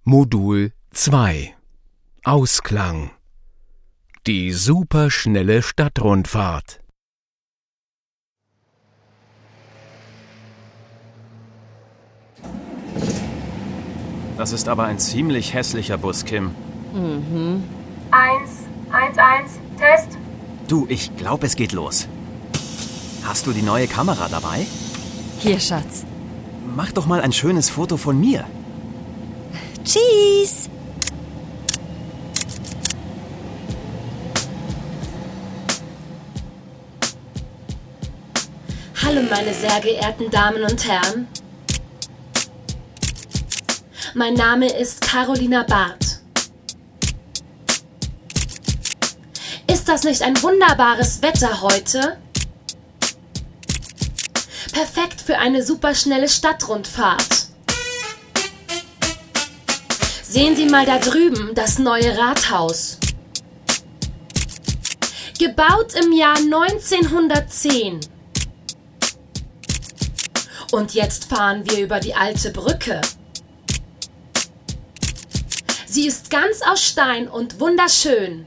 Modul 2 Ausklang. Die superschnelle Stadtrundfahrt. Das ist aber ein ziemlich hässlicher Bus, Kim. 111, Test. Du, ich glaube, es geht los. Hast du die neue Kamera dabei? Hier, Schatz. Mach doch mal ein schönes Foto von mir. Tschüss! Hallo, meine sehr geehrten Damen und Herren. Mein Name ist Carolina Barth. Ist das nicht ein wunderbares Wetter heute? Perfekt für eine superschnelle Stadtrundfahrt. Sehen Sie mal da drüben das neue Rathaus. Gebaut im Jahr 1910. Und jetzt fahren wir über die alte Brücke. Sie ist ganz aus Stein und wunderschön.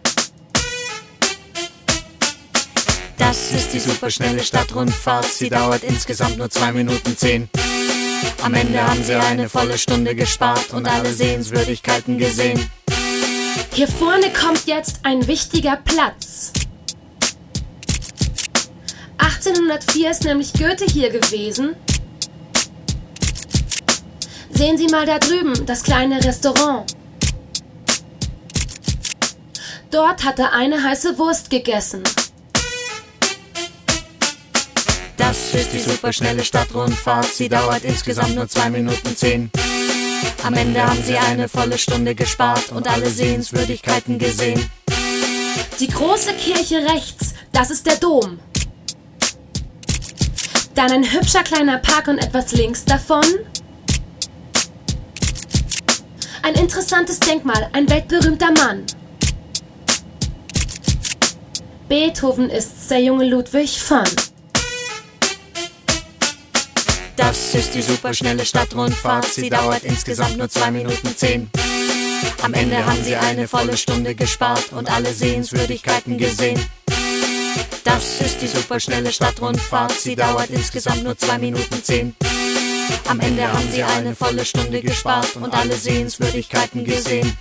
Das ist die superschnelle Stadtrundfahrt, sie dauert insgesamt nur 2 Minuten 10. Am Ende haben Sie eine volle Stunde gespart und alle Sehenswürdigkeiten gesehen. Hier vorne kommt jetzt ein wichtiger Platz. 1804 ist nämlich Goethe hier gewesen. Sehen Sie mal da drüben, das kleine Restaurant. Dort hat er eine heiße Wurst gegessen. Das ist die superschnelle Stadtrundfahrt, sie dauert insgesamt nur 2 Minuten 10. Am Ende haben Sie eine volle Stunde gespart und alle Sehenswürdigkeiten gesehen. Die große Kirche rechts, das ist der Dom. Dann ein hübscher kleiner Park und etwas links davon ein interessantes Denkmal, ein weltberühmter Mann. Beethoven ist's, der junge Ludwig von. Das ist die superschnelle Stadtrundfahrt, sie dauert insgesamt nur 2 Minuten 10. Am Ende haben Sie eine volle Stunde gespart und alle Sehenswürdigkeiten gesehen. Das ist die superschnelle Stadtrundfahrt, sie dauert insgesamt nur 2 Minuten 10. Am Ende haben Sie eine volle Stunde gespart und alle Sehenswürdigkeiten gesehen.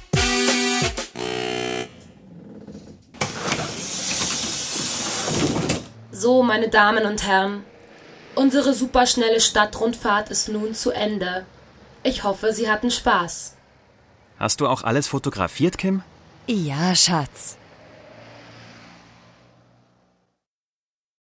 So, meine Damen und Herren, unsere superschnelle Stadtrundfahrt ist nun zu Ende. Ich hoffe, Sie hatten Spaß. Hast du auch alles fotografiert, Kim? Ja, Schatz.